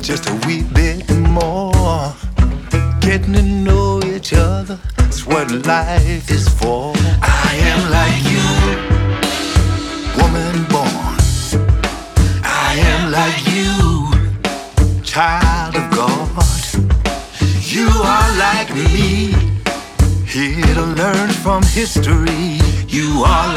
just a wee bit more. Getting to know each other, that's what life is for. I am like you, woman born. I am like you, child of God. You are like me, here to learn from history. You are